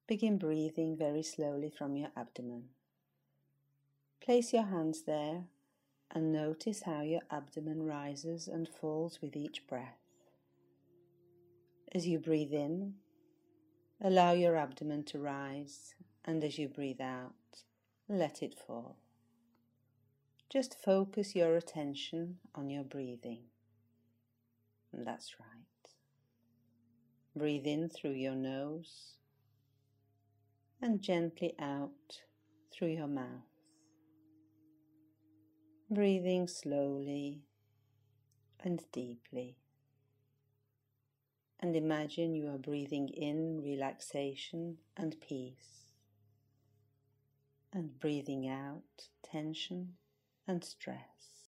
Begin breathing very slowly from your abdomen. Place your hands there and notice how your abdomen rises and falls with each breath. As you breathe in, allow your abdomen to rise, and as you breathe out, let it fall. Just focus your attention on your breathing. And that's right. Breathe in through your nose and gently out through your mouth. Breathing slowly and deeply. And imagine you are breathing in relaxation and peace, and breathing out tension and stress.